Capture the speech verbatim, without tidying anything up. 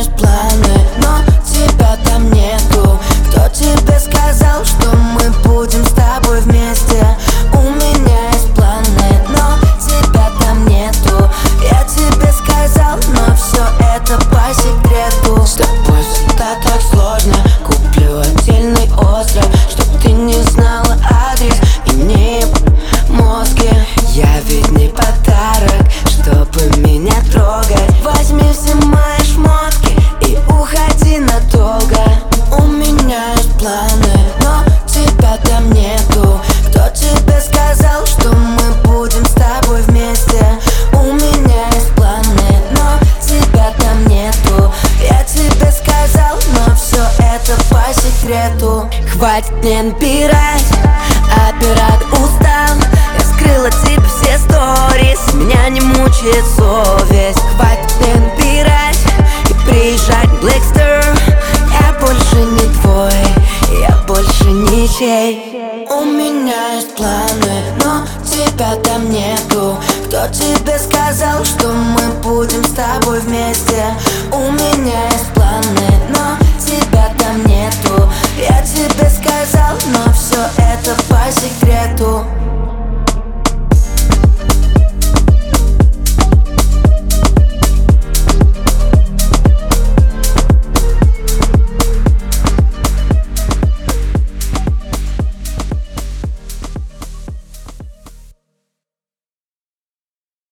есть планы, но тебя там нету. Кто тебе сказал, что мы будем с тобой вместе? У меня есть планы, но тебя там нету. Я тебе сказал, но все это по секрету. С тобой всегда так сложно. Куплю отдельный остров, чтоб ты не знала адрес и не мозги. Я ведь не подарок, чтобы меня трогать. Возьми все мои шмотки и уходи надолго. У меня есть планы, но тебя там нету. Кто тебе сказал, что мы будем с тобой вместе? У меня есть планы, но тебя там нету. Я тебе сказал, но все это по секрету. Хватит мне набирать, оператор устал. Я скрыла тебе все сторис, меня не мучает совесть. Хватит мне набирать и приезжать в Blackster. Я больше не твой, я больше ничей. У меня есть планы, но тебя там нету. Кто тебе сказал, что мы будем с тобой вместе?